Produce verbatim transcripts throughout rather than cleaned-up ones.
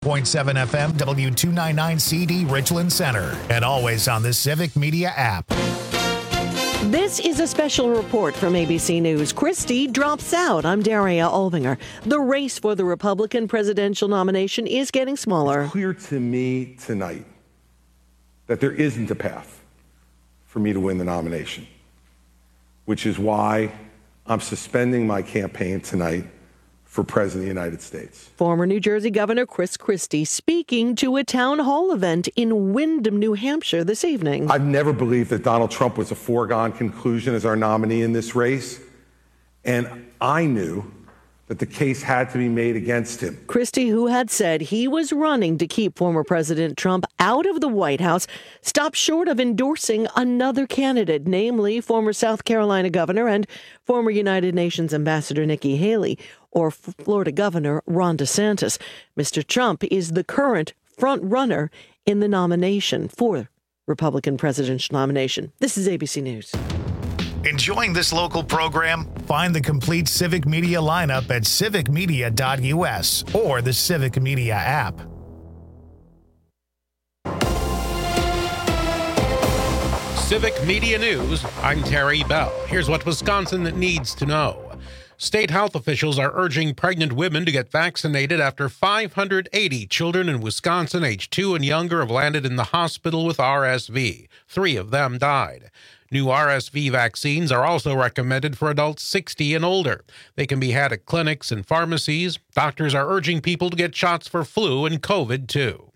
point seven F M, W two ninety-nine C D, Richland Center, and always on the Civic Media app. This is a special report from A B C News. Christie drops out. I'm Daria Alvinger. The race for the Republican presidential nomination is getting smaller. It's clear to me tonight that there isn't a path for me to win the nomination, which is why I'm suspending my campaign tonight for President of the United States. Former New Jersey Governor Chris Christie speaking to a town hall event in Windham, New Hampshire this evening. I've never believed that Donald Trump was a foregone conclusion as our nominee in this race, and I knew that the case had to be made against him. Christie, who had said he was running to keep former President Trump out of the White House, stopped short of endorsing another candidate, namely former South Carolina Governor and former United Nations Ambassador Nikki Haley, or Florida Governor Ron DeSantis. Mister Trump is the current front runner in the nomination for Republican presidential nomination. This is A B C News. Enjoying this local program? Find the complete Civic Media lineup at civic media dot U S or the Civic Media app. Civic Media News, I'm Terry Bell. Here's what Wisconsin needs to know. State health officials are urging pregnant women to get vaccinated after five hundred eighty children in Wisconsin aged two and younger have landed in the hospital with R S V. Three of them died. New R S V vaccines are also recommended for adults sixty and older. They can be had at clinics and pharmacies. Doctors are urging people to get shots for flu and COVID, too.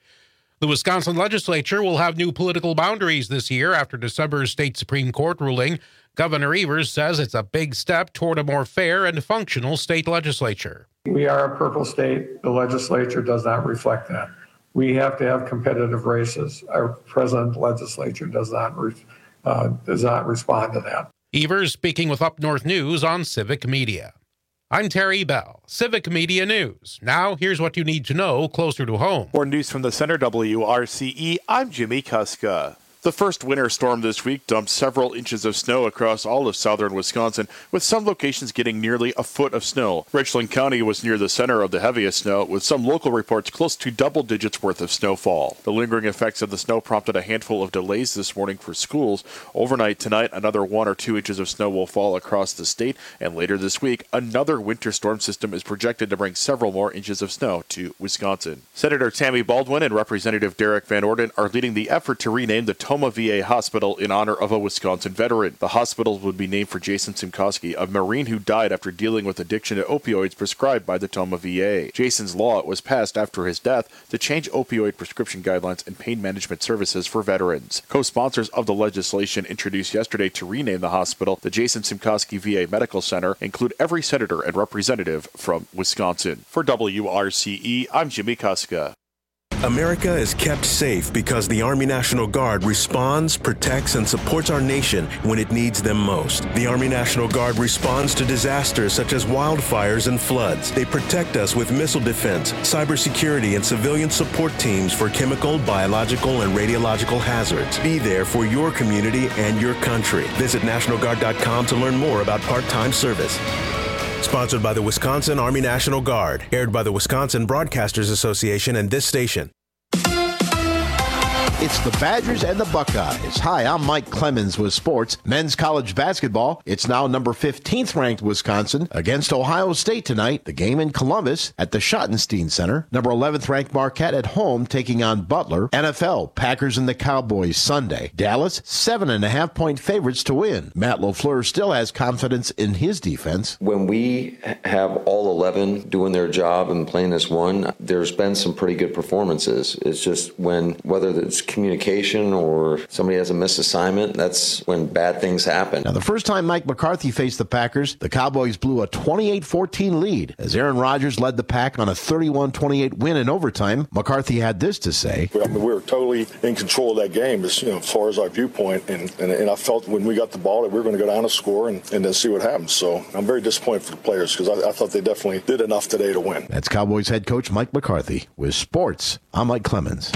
The Wisconsin legislature will have new political boundaries this year after December's state Supreme Court ruling. Governor Evers says it's a big step toward a more fair and functional state legislature. We are a purple state. The legislature does not reflect that. We have to have competitive races. Our present legislature does not re- uh, does not respond to that. Evers speaking with Up North News on Civic Media. I'm Terry Bell, Civic Media News. Now, here's what you need to know closer to home. More news from the Center, W R C E. I'm Jimmy Kuska. The first winter storm this week dumped several inches of snow across all of southern Wisconsin, with some locations getting nearly a foot of snow. Richland County was near the center of the heaviest snow, with some local reports close to double digits worth of snowfall. The lingering effects of the snow prompted a handful of delays this morning for schools. Overnight tonight, another one or two inches of snow will fall across the state, and later this week, another winter storm system is projected to bring several more inches of snow to Wisconsin. Senator Tammy Baldwin and Representative Derek Van Orden are leading the effort to rename the Toma V A Hospital in honor of a Wisconsin veteran. The hospital would be named for Jason Simkoski, a Marine who died after dealing with addiction to opioids prescribed by the Toma V A. Jason's law was passed after his death to change opioid prescription guidelines and pain management services for veterans. Co-sponsors of the legislation introduced yesterday to rename the hospital the Jason Simkoski V A Medical Center include every senator and representative from Wisconsin. For W R C E, I'm Jimmy Kuska. America is kept safe because the Army National Guard responds, protects, and supports our nation when it needs them most. The Army National Guard responds to disasters such as wildfires and floods. They protect us with missile defense, cybersecurity, and civilian support teams for chemical, biological, and radiological hazards. Be there for your community and your country. Visit National Guard dot com to learn more about part-time service. Sponsored by the Wisconsin Army National Guard. Aired by the Wisconsin Broadcasters Association and this station. It's the Badgers and the Buckeyes. Hi, I'm Mike Clemens with sports. Men's college basketball. It's now number fifteenth ranked Wisconsin against Ohio State tonight. The game in Columbus at the Schottenstein Center. Number eleventh ranked Marquette at home taking on Butler. N F L, Packers and the Cowboys Sunday. Dallas, seven and a half point favorites to win. Matt LaFleur still has confidence in his defense. When we have all eleven doing their job and playing as one, there's been some pretty good performances. It's just when, whether it's communication or somebody has a missed assignment, that's when bad things happen. Now, the first time Mike McCarthy faced the Packers, the Cowboys blew a twenty-eight fourteen lead as Aaron Rodgers led the Pack on a thirty-one twenty-eight win in overtime. McCarthy had this to say. I mean, we were totally in control of that game as, you know, as far as our viewpoint, and, and, and I felt when we got the ball that we were going to go down and score and, and then see what happens. So I'm very disappointed for the players because I, I thought they definitely did enough today to win. That's Cowboys head coach Mike McCarthy. With sports, I'm Mike Clemens.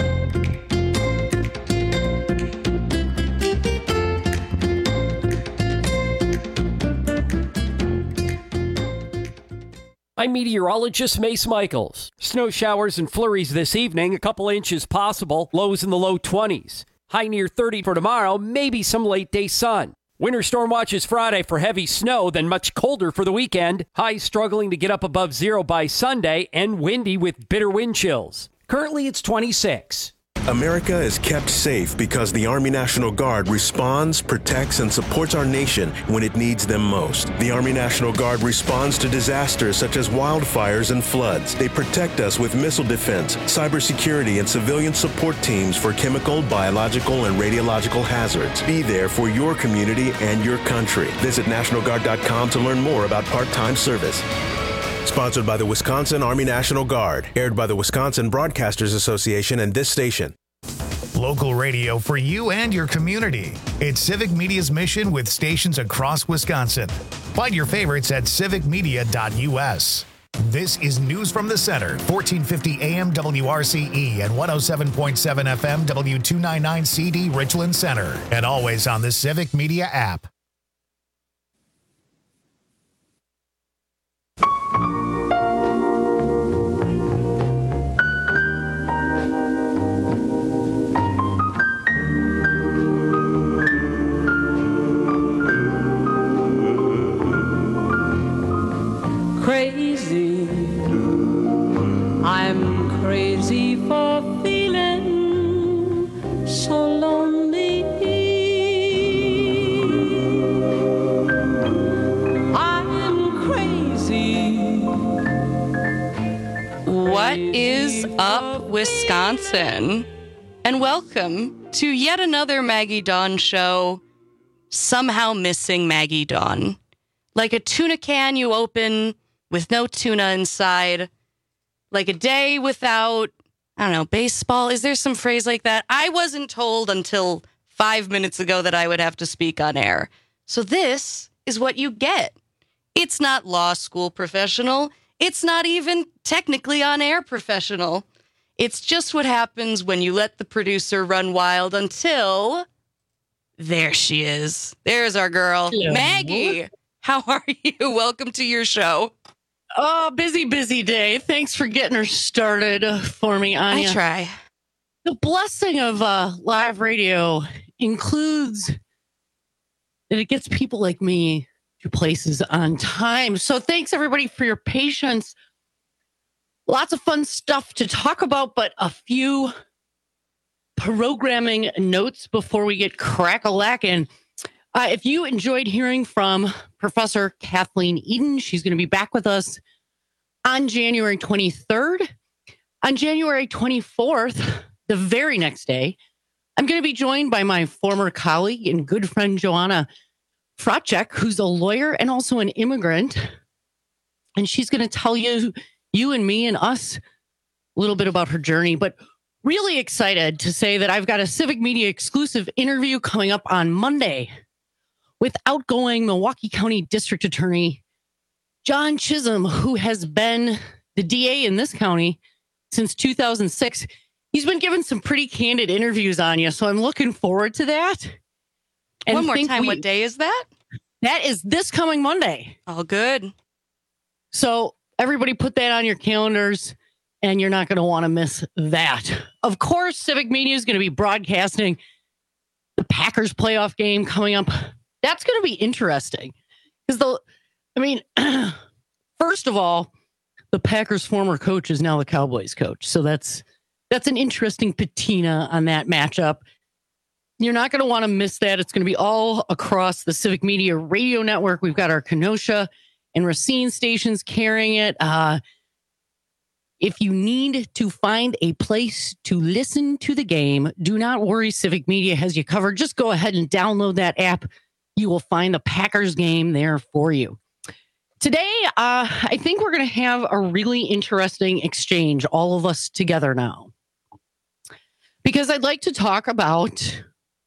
I'm meteorologist Mace Michaels. Snow showers and flurries this evening, a couple inches possible, lows in the low twenties. High near thirty for tomorrow, maybe some late day sun. Winter storm watches Friday for heavy snow, then much colder for the weekend. Highs struggling to get up above zero by Sunday and windy with bitter wind chills. Currently it's twenty-six. America is kept safe because the Army National Guard responds, protects, and supports our nation when it needs them most. The Army National Guard responds to disasters such as wildfires and floods. They protect us with missile defense, cybersecurity, and civilian support teams for chemical, biological, and radiological hazards. Be there for your community and your country. Visit National Guard dot com to learn more about part-time service. Sponsored by the Wisconsin Army National Guard. Aired by the Wisconsin Broadcasters Association and this station. Local radio for you and your community. It's Civic Media's mission with stations across Wisconsin. Find your favorites at civic media dot U S. This is News from the Center, fourteen fifty A M W R C E and one oh seven point seven F M W two ninety-nine C D Richland Center. And always on the Civic Media app. Crazy, I'm crazy for feeling so lonely. I'm crazy. What is up, Wisconsin? And welcome to yet another Maggie Dawn show. Somehow missing Maggie Dawn. Like a tuna can you open with no tuna inside, like a day without, I don't know, baseball. Is there some phrase like that? I wasn't told until five minutes ago that I would have to speak on air. So this is what you get. It's not law school professional. It's not even technically on air professional. It's just what happens when you let the producer run wild until there she is. There's our girl, Hello. Maggie. How are you? Welcome to your show. Oh, busy, busy day. Thanks for getting her started for me, Anya. I try. The blessing of uh, live radio includes that it gets people like me to places on time. So thanks, everybody, for your patience. Lots of fun stuff to talk about, but a few programming notes before we get crack-a-lackin'. Uh, if you enjoyed hearing from Professor Kathleen Eden, she's going to be back with us on January twenty-third. On January twenty-fourth, the very next day, I'm going to be joined by my former colleague and good friend, Joanna Frotchek, who's a lawyer and also an immigrant. And she's going to tell you, you and me and us, a little bit about her journey. But really excited to say that I've got a Civic Media exclusive interview coming up on Monday with outgoing Milwaukee County District Attorney John Chisholm, who has been the D A in this county since two thousand six. He's been given some pretty candid interviews on you, so I'm looking forward to that. And One more time, we, what day is that? That is this coming Monday. All good. So everybody put that on your calendars, and you're not going to want to miss that. Of course, Civic Media is going to be broadcasting the Packers playoff game coming up. That's going to be interesting because the, I mean, first of all, the Packers' former coach is now the Cowboys' coach. So that's, that's an interesting patina on that matchup. You're not going to want to miss that. It's going to be all across the Civic Media radio network. We've got our Kenosha and Racine stations carrying it. Uh, if you need to find a place to listen to the game, do not worry. Civic Media has you covered. Just go ahead and download that app. You will find the Packers game there for you. Today, uh, I think we're going to have a really interesting exchange, all of us together now. Because I'd like to talk about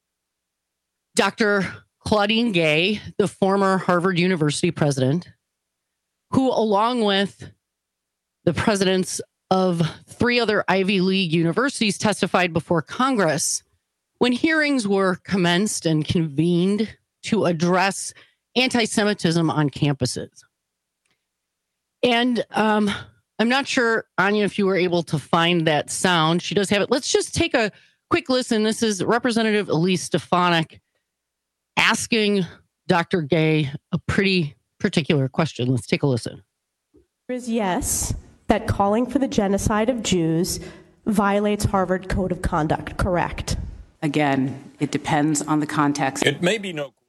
Doctor Claudine Gay, the former Harvard University president, who, along with the presidents of three other Ivy League universities, testified before Congress when hearings were commenced and convened to address anti-Semitism on campuses. And um, I'm not sure, Anya, if you were able to find that sound. She does have it. Let's just take a quick listen. This is Representative Elise Stefanik asking Doctor Gay a pretty particular question. Let's take a listen. Is yes, that calling for the genocide of Jews violates Harvard Code of Conduct, correct? Again, it depends on the context. It may be no.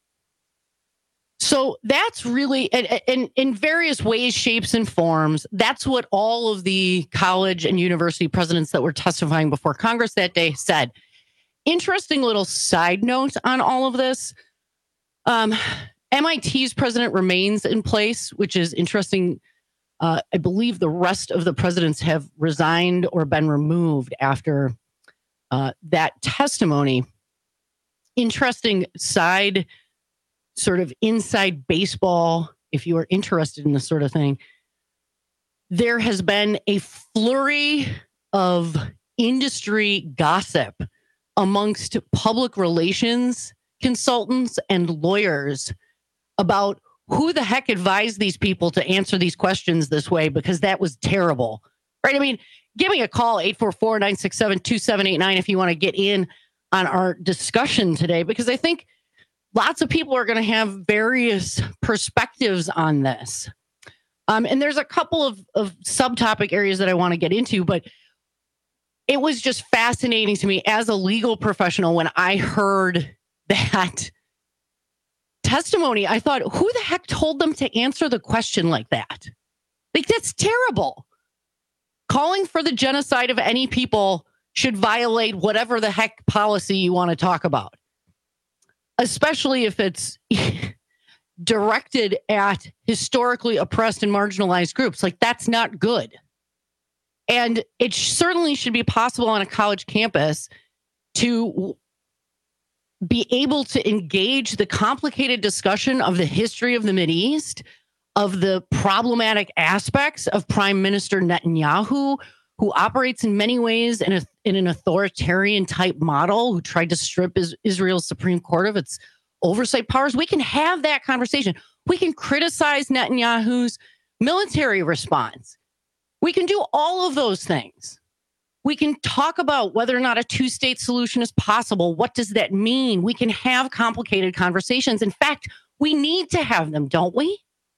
So that's really, in, in various ways, shapes, and forms, that's what all of the college and university presidents that were testifying before Congress that day said. Interesting little side note on all of this. Um, M I T's president remains in place, which is interesting. Uh, I believe the rest of the presidents have resigned or been removed after uh, that testimony. Interesting side, sort of inside baseball, if you are interested in this sort of thing. There has been a flurry of industry gossip amongst public relations consultants and lawyers about who the heck advised these people to answer these questions this way, because that was terrible, right? I mean, give me a call, eight four four, nine six seven, two seven eight nine, if you want to get in on our discussion today, because I think lots of people are going to have various perspectives on this. Um, and there's a couple of, of subtopic areas that I want to get into, but it was just fascinating to me as a legal professional when I heard that testimony. I thought, who the heck told them to answer the question like that? Like, that's terrible. Calling for the genocide of any people should violate whatever the heck policy you want to talk about, especially if it's directed at historically oppressed and marginalized groups. Like, that's not good. And it certainly should be possible on a college campus to be able to engage the complicated discussion of the history of the Mideast, of the problematic aspects of Prime Minister Netanyahu, who operates in many ways in, a, in an authoritarian type model, who tried to strip is, Israel's Supreme Court of its oversight powers. We can have that conversation. We can criticize Netanyahu's military response. We can do all of those things. We can talk about whether or not a two-state solution is possible. What does that mean? We can have complicated conversations. In fact, we need to have them, don't we?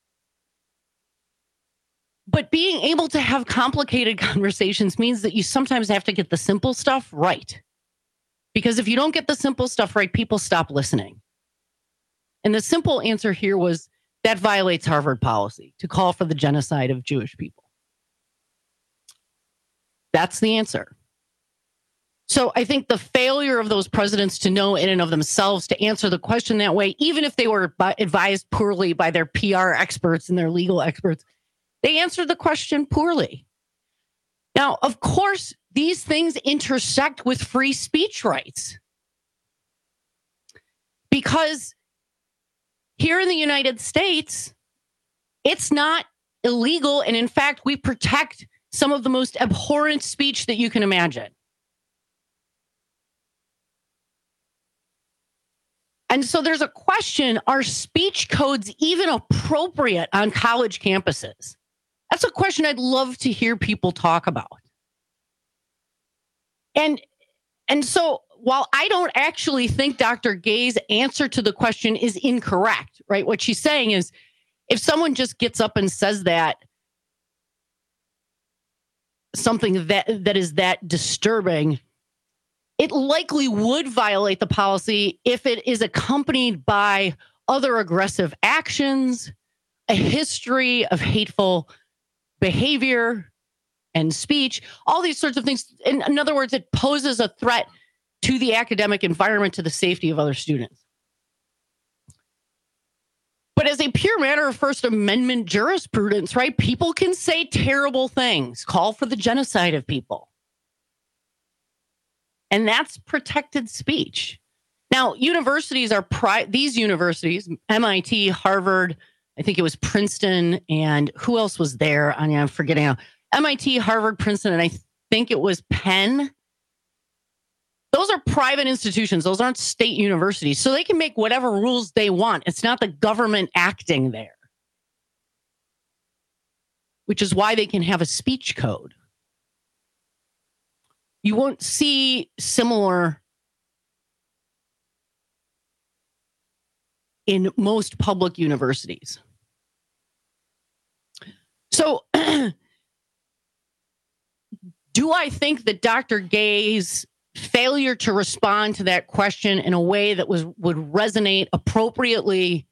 But being able to have complicated conversations means that you sometimes have to get the simple stuff right. Because if you don't get the simple stuff right, people stop listening. And the simple answer here was that violates Harvard policy to call for the genocide of Jewish people. That's the answer. So I think the failure of those presidents to know in and of themselves to answer the question that way, even if they were advised poorly by their P R experts and their legal experts, they answered the question poorly. Now, of course, these things intersect with free speech rights. Because here in the United States, it's not illegal. And in fact, we protect some of the most abhorrent speech that you can imagine. And so there's a question, are speech codes even appropriate on college campuses? That's a question I'd love to hear people talk about. And, and so while I don't actually think Doctor Gay's answer to the question is incorrect, right? What she's saying is, if someone just gets up and says that, something that that is that disturbing, it likely would violate the policy if it is accompanied by other aggressive actions, a history of hateful behavior and speech, all these sorts of things. In, in other words, it poses a threat to the academic environment, to the safety of other students. But as a pure matter of First Amendment jurisprudence, right, people can say terrible things, call for the genocide of people. And that's protected speech. Now, universities are, pri- these universities, M I T, Harvard, I think it was Princeton, and who else was there? I mean, I'm forgetting now. M I T, Harvard, Princeton, and I think it was Penn. Those are private institutions. Those aren't state universities. So they can make whatever rules they want. It's not the government acting there. which is why they can have a speech code. You won't see similar in most public universities. So, do I think that Doctor Gay's failure to respond to that question in a way that was would resonate appropriately,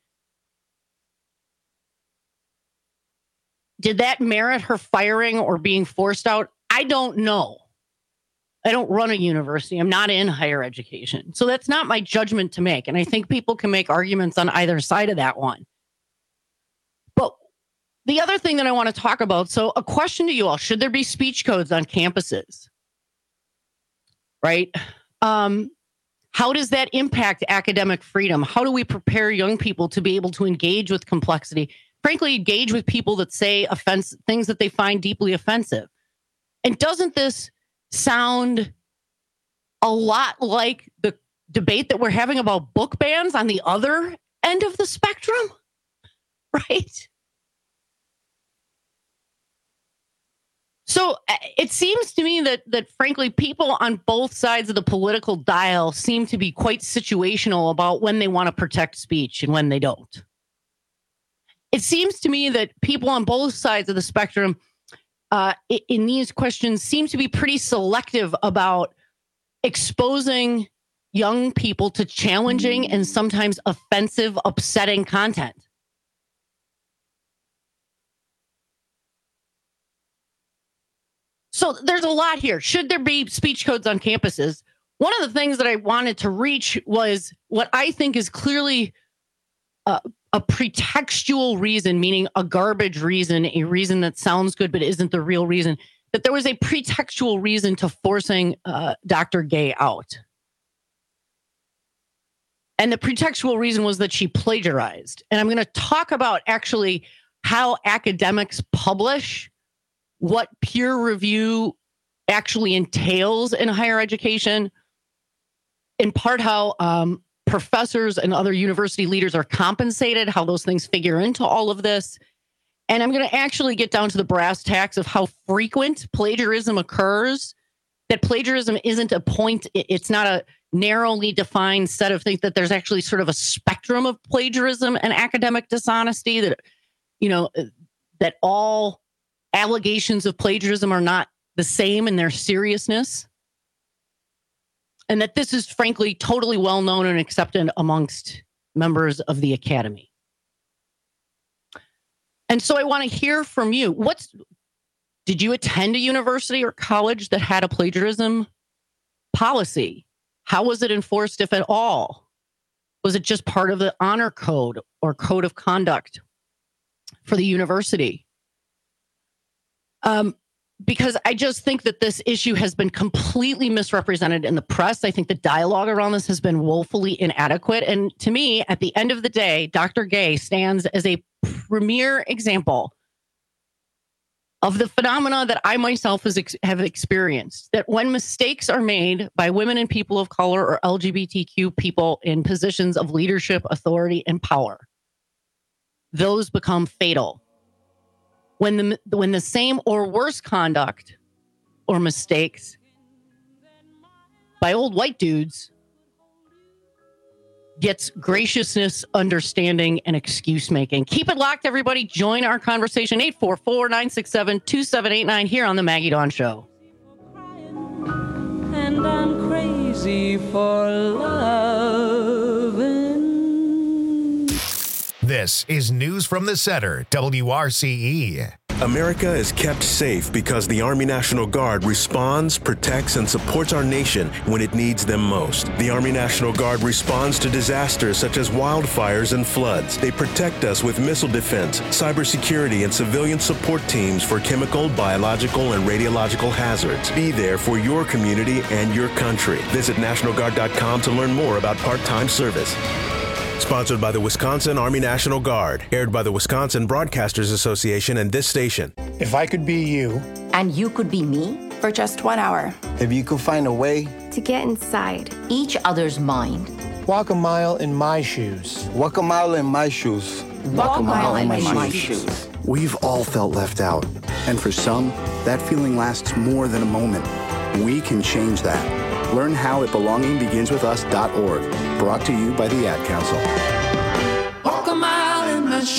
did that merit her firing or being forced out? I don't know. I don't run a university. I'm not in higher education. So that's not my judgment to make. And I think people can make arguments on either side of that one. But the other thing that I want to talk about, so a question to you all, should there be speech codes on campuses? Right? Um, how does that impact academic freedom? How do we prepare young people to be able to engage with complexity? Frankly, engage with people that say offense, things that they find deeply offensive. And doesn't this sound a lot like the debate that we're having about book bans on the other end of the spectrum? Right? So it seems to me that, that frankly, people on both sides of the political dial seem to be quite situational about when they want to protect speech and when they don't. It seems to me that people on both sides of the spectrum uh, in these questions seem to be pretty selective about exposing young people to challenging and sometimes offensive, upsetting content. So there's a lot here. Should there be speech codes on campuses? One of the things that I wanted to reach was what I think is clearly uh, a pretextual reason, meaning a garbage reason, a reason that sounds good but isn't the real reason, that there was a pretextual reason to forcing uh, Doctor Gay out. And the pretextual reason was that she plagiarized. And I'm going to talk about actually how academics publish, what peer review actually entails in higher education, in part how um, professors and other university leaders are compensated, how those things figure into all of this. And I'm going to actually get down to the brass tacks of how frequent plagiarism occurs, that plagiarism isn't a point, it's not a narrowly defined set of things, that there's actually sort of a spectrum of plagiarism and academic dishonesty, that, you know, that all allegations of plagiarism are not the same in their seriousness. And that this is frankly totally well known and accepted amongst members of the academy. And so I want to hear from you. What's, did you attend a university or college that had a plagiarism policy? How was it enforced, if at all? Was it just part of the honor code or code of conduct for the university? Um, because I just think that this issue has been completely misrepresented in the press. I think the dialogue around this has been woefully inadequate. And to me, at the end of the day, Doctor Gay stands as a premier example of the phenomena that I myself has ex- have experienced, that when mistakes are made by women and people of color or L G B T Q people in positions of leadership, authority, and power, those become fatal. When the when the same or worse conduct or mistakes by old white dudes gets graciousness, understanding, and excuse making. Keep it locked, everybody. Join our conversation. eight four four, nine six seven, two seven eight nine here on the Maggie Dawn Show. And I'm crazy for loving. This is News from the Center, W R C E. America is kept safe because the Army National Guard responds, protects, and supports our nation when it needs them most. The Army National Guard responds to disasters such as wildfires and floods. They protect us with missile defense, cybersecurity, and civilian support teams for chemical, biological, and radiological hazards. Be there for your community and your country. Visit National Guard dot com to learn more about part-time service. Sponsored by the Wisconsin Army National Guard. Aired by the Wisconsin Broadcasters Association and this station. If I could be you. And you could be me for just one hour. If you could find a way. To get inside each other's mind. Walk a mile in my shoes. Walk a mile in my shoes. Walk a mile in my shoes. We've all felt left out. And for some, that feeling lasts more than a moment. We can change that. Learn how at belonging begins with us dot org. Brought to you by the Ad Council. Walk a mile in my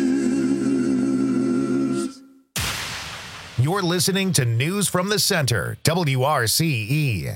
shoes. You're listening to News from the Center, W R C E.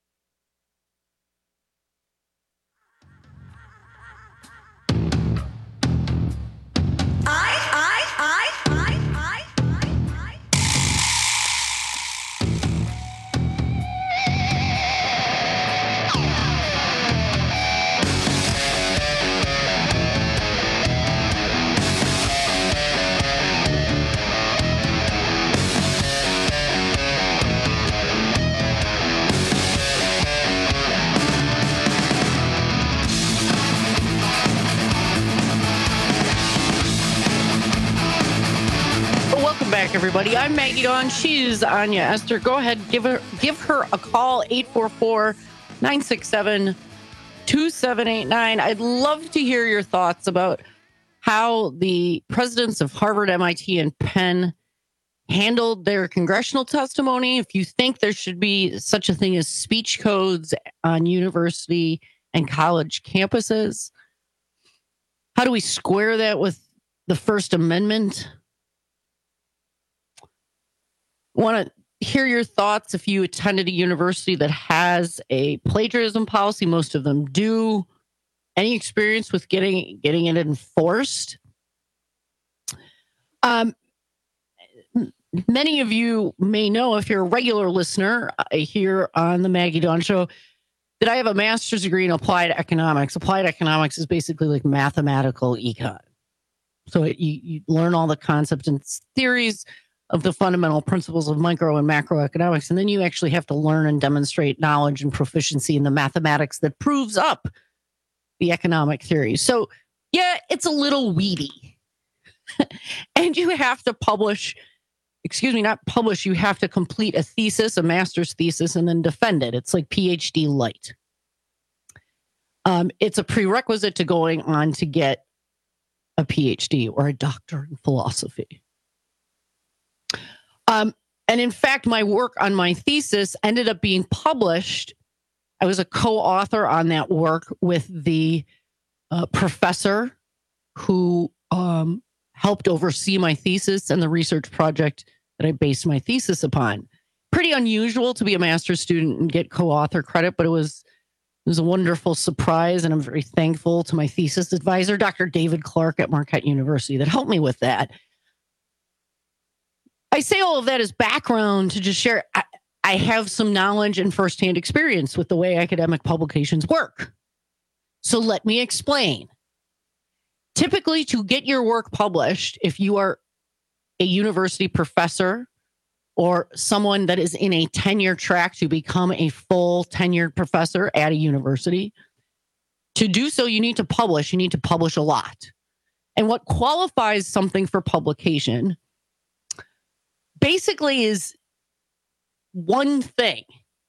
Back, everybody. I'm Maggie Dawn. She's Anya Esther. Go ahead, give her give her a call, eight four four, nine six seven, two seven eight nine. I'd love to hear your thoughts about how the presidents of Harvard, M I T, and Penn handled their congressional testimony. If you think there should be such a thing as speech codes on university and college campuses, how do we square that with the First Amendment? Want to hear your thoughts if you attended a university that has a plagiarism policy. Most of them do. Any experience with getting getting it enforced? Um, many of you may know, if you're a regular listener here on the Maggie Dawn Show, that I have a master's degree in applied economics. Applied economics is basically like mathematical econ. So it, you, you learn all the concepts and theories of the fundamental principles of micro and macroeconomics. And then you actually have to learn and demonstrate knowledge and proficiency in the mathematics that proves up the economic theory. So yeah, it's a little weedy. And you have to publish, excuse me, not publish, you have to complete a thesis, a master's thesis, and then defend it. It's like PhD light. Um, it's a prerequisite to going on to get a PhD or a doctor in philosophy. Um, and in fact, my work on my thesis ended up being published. I was a co-author on that work with the uh, professor who um, helped oversee my thesis and the research project that I based my thesis upon. Pretty unusual to be a master's student and get co-author credit, but it was it was a wonderful surprise, and I'm very thankful to my thesis advisor, Doctor David Clark at Marquette University, that helped me with that. I say all of that as background to just share. I, I have some knowledge and firsthand experience with the way academic publications work. So let me explain. Typically, to get your work published, if you are a university professor or someone that is in a tenure track to become a full tenured professor at a university, to do so, you need to publish. You need to publish a lot. And what qualifies something for publication basically is one thing.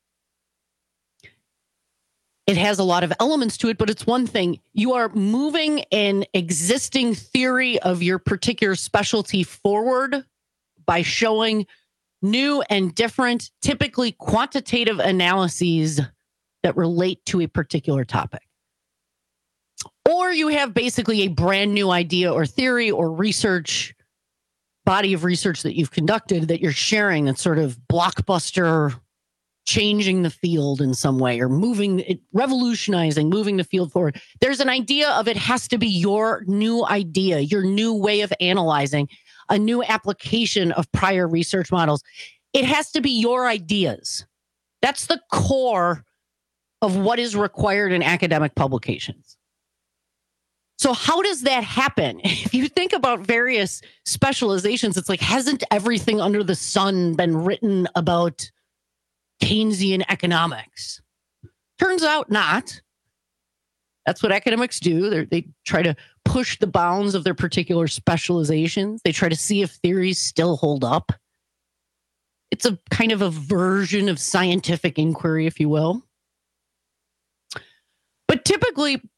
It has a lot of elements to it, but it's one thing. You are moving an existing theory of your particular specialty forward by showing new and different, typically quantitative analyses that relate to a particular topic. Or you have basically a brand new idea or theory or research body of research that you've conducted that you're sharing, that's sort of blockbuster, changing the field in some way, or moving it, revolutionizing, moving the field forward. There's an idea of it has to be your new idea, your new way of analyzing, a new application of prior research models. It has to be your ideas. That's the core of what is required in academic publications. So how does that happen? If you think about various specializations, it's like, hasn't everything under the sun been written about Keynesian economics? Turns out not. That's what academics do. They're, they try to push the bounds of their particular specializations. They try to see if theories still hold up. It's a kind of a version of scientific inquiry, if you will. But typically,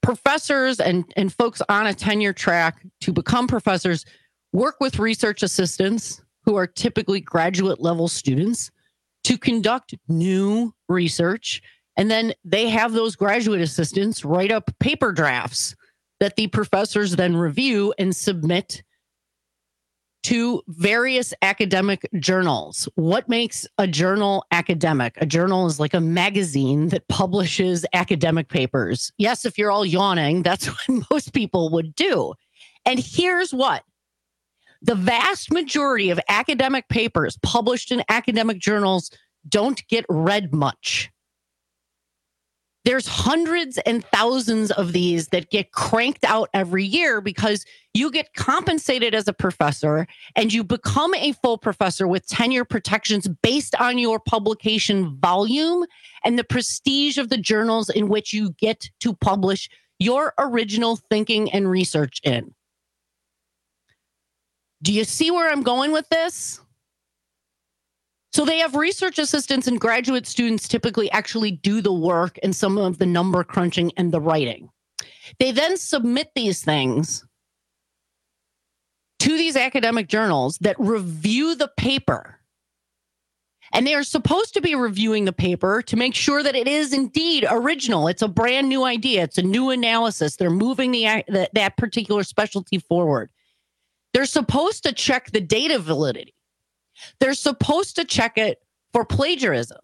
professors and, and folks on a tenure track to become professors work with research assistants who are typically graduate level students to conduct new research. And then they have those graduate assistants write up paper drafts that the professors then review and submit to various academic journals. What makes a journal academic? A journal is like a magazine that publishes academic papers. Yes, if you're all yawning, that's what most people would do. And here's what. The vast majority of academic papers published in academic journals don't get read much. There's hundreds and thousands of these that get cranked out every year because you get compensated as a professor and you become a full professor with tenure protections based on your publication volume and the prestige of the journals in which you get to publish your original thinking and research in. Do you see where I'm going with this? So they have research assistants and graduate students typically actually do the work and some of the number crunching and the writing. They then submit these things to these academic journals that review the paper. And they are supposed to be reviewing the paper to make sure that it is indeed original. It's a brand new idea. It's a new analysis. They're moving the, the that particular specialty forward. They're supposed to check the data validity. They're supposed to check it for plagiarism.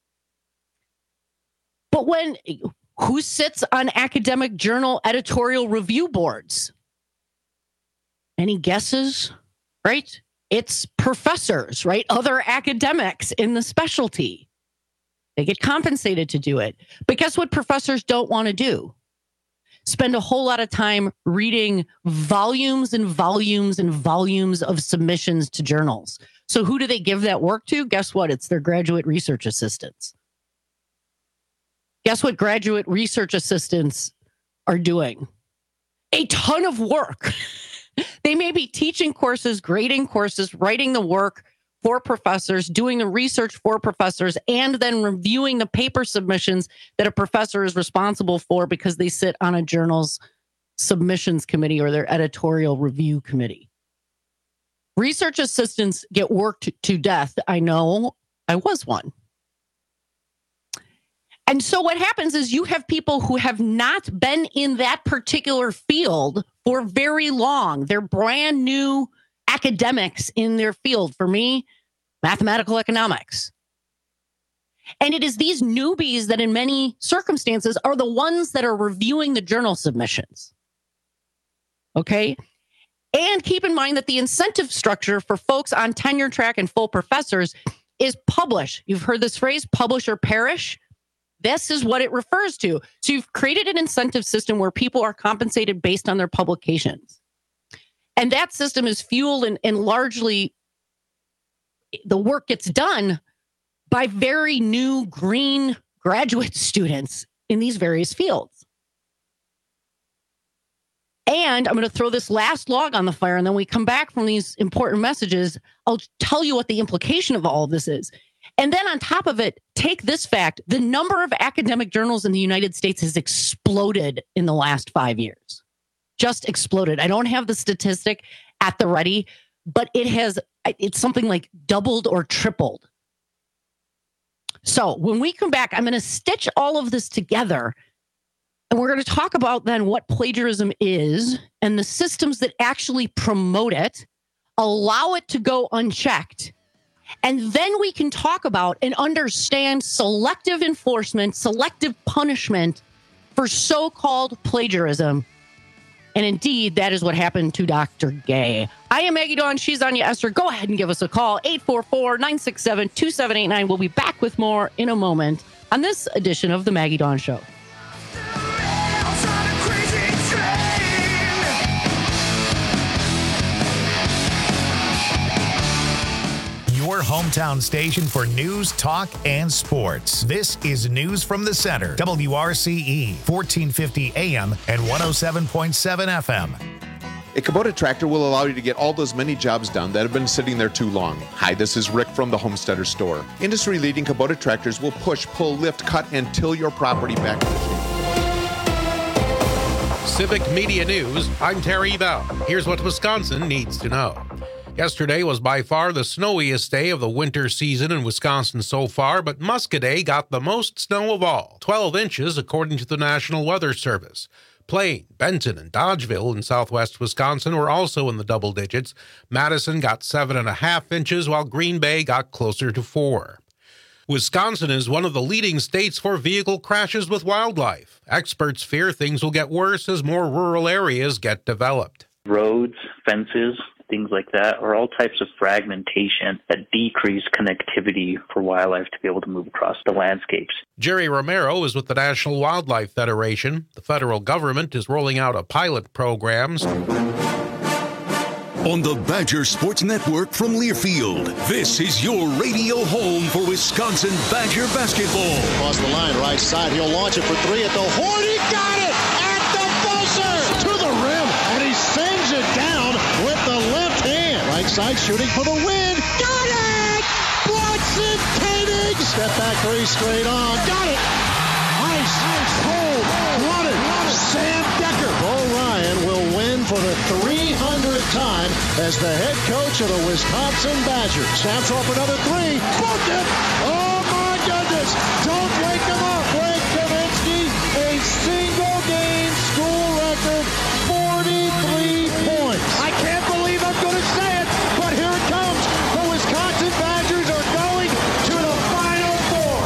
But when, who sits on academic journal editorial review boards? Any guesses? Right? It's professors, right? Other academics in the specialty. They get compensated to do it. But guess what professors don't want to do? Spend a whole lot of time reading volumes and volumes and volumes of submissions to journals. So who do they give that work to? Guess what? It's their graduate research assistants. Guess what graduate research assistants are doing? A ton of work. They may be teaching courses, grading courses, writing the work for professors, doing the research for professors, and then reviewing the paper submissions that a professor is responsible for because they sit on a journal's submissions committee or their editorial review committee. Research assistants get worked to death. I know, I was one. And so what happens is you have people who have not been in that particular field for very long. They're brand new academics in their field. For me, mathematical economics. And it is these newbies that in many circumstances are the ones that are reviewing the journal submissions. Okay? And keep in mind that the incentive structure for folks on tenure track and full professors is publish. You've heard this phrase, publish or perish. This is what it refers to. So you've created an incentive system where people are compensated based on their publications. And that system is fueled and, and largely the work gets done by very new green graduate students in these various fields. And I'm going to throw this last log on the fire, and then we come back from these important messages. I'll tell you what the implication of all of this is. And then on top of it, take this fact. The number of academic journals in the United States has exploded in the last five years. Just exploded. I don't have the statistic at the ready, but it has, it's something like doubled or tripled. So when we come back, I'm going to stitch all of this together. And we're going to talk about then what plagiarism is and the systems that actually promote it, allow it to go unchecked. And then we can talk about and understand selective enforcement, selective punishment for so-called plagiarism. And indeed, that is what happened to Doctor Gay. I am Maggie Dawn. She's Anya Esser. Go ahead and give us a call. eight four four, nine six seven, two seven eight nine. We'll be back with more in a moment on this edition of The Maggie Dawn Show. Your hometown station for news, talk, and sports. This is News from the Center. W R C E, fourteen fifty A M and one oh seven point seven F M. A Kubota tractor will allow you to get all those many jobs done that have been sitting there too long. Hi, this is Rick from the Homesteader Store. Industry-leading Kubota tractors will push, pull, lift, cut, and till your property back to the shape. Civic Media News, I'm Terry Bell. Here's what Wisconsin needs to know. Yesterday was by far the snowiest day of the winter season in Wisconsin so far, but Muscoda got the most snow of all, twelve inches according to the National Weather Service. Plain, Benton, and Dodgeville in southwest Wisconsin were also in the double digits. Madison got seven and a half inches, while Green Bay got closer to four. Wisconsin is one of the leading states for vehicle crashes with wildlife. Experts fear things will get worse as more rural areas get developed. Roads, fences, things like that are all types of fragmentation that decrease connectivity for wildlife to be able to move across the landscapes. Jerry Romero is with the National Wildlife Federation. The federal government is rolling out a pilot programs. On the Badger Sports Network from Learfield, this is your radio home for Wisconsin Badger basketball. Across the line, right side, he'll launch it for three at the horn. He got it at the buzzer to the rim, and he sends it down with the left hand. Right side shooting for the win. Got it! Watson Koenig. Step back three straight on. Got it! Nice, nice, hold, run it. Sam Decker. Bo Ryan will win for the three hundredth time as the head coach of the Wisconsin Badgers. Snaps off another three. Booked it! Oh my goodness! Don't wake him up. Greg Kaminsky, a single game school record, forty-three points. I can't believe I'm going to say it, but here it comes. The Wisconsin Badgers are going to the Final Four.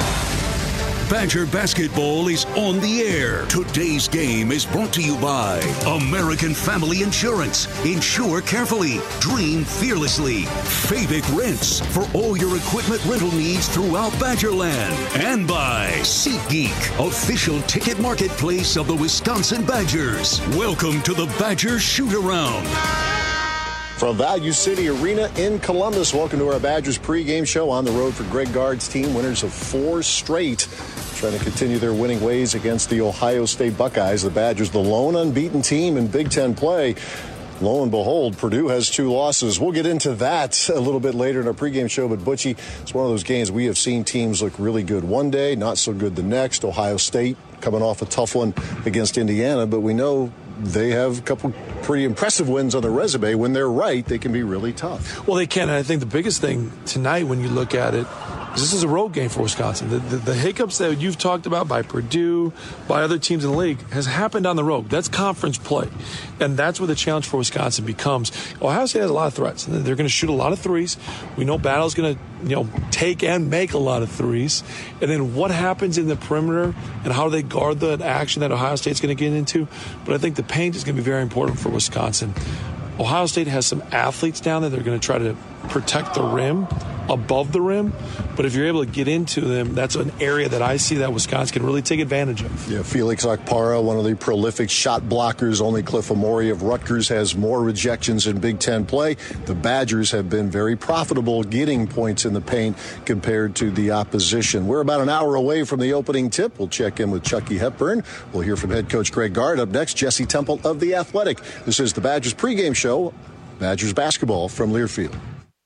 Badger basketball is on the air. Today's game is brought to you by American Family Insurance. Insure carefully. Dream fearlessly. Fabic Rents for all your equipment rental needs throughout Badgerland. And by SeatGeek, official ticket marketplace of the Wisconsin Badgers. Welcome to the Badger Shoot-Around. From Value City Arena in Columbus, welcome to our Badgers pregame show on the road for Greg Gard's team, winners of four straight, trying to continue their winning ways against the Ohio State Buckeyes. The Badgers, the lone unbeaten team in Big Ten play. Lo and behold, Purdue has two losses. We'll get into that a little bit later in our pregame show, but Butchie, it's one of those games we have seen teams look really good one day, not so good the next. Ohio State coming off a tough one against Indiana, but we know they have a couple pretty impressive wins on their resume. When they're right, they can be really tough. Well, they can, and I think the biggest thing tonight when you look at it is this is a road game for Wisconsin. The, the, the hiccups that you've talked about by Purdue, by other teams in the league, has happened on the road. That's conference play, and that's where the challenge for Wisconsin becomes. Ohio State has a lot of threats. They're going to shoot a lot of threes. We know Battle's going to, you know, take and make a lot of threes. And then what happens in the perimeter and how do they guard that action that Ohio State's going to get into? But I think the paint is going to be very important for Wisconsin. Ohio State has some athletes down there. They're going to try to protect the rim, above the rim, but if you're able to get into them, that's an area that I see that Wisconsin can really take advantage of. Yeah, Felix Okpara, one of the prolific shot blockers. Only Cliff Amori of Rutgers has more rejections in Big Ten play. The Badgers have been very profitable getting points in the paint compared to the opposition. We're about an hour away from the opening tip. We'll check in with Chucky Hepburn. We'll hear from head coach Greg Gard. Up next, Jesse Temple of The Athletic. This is the Badgers pregame show. Badgers basketball from Learfield.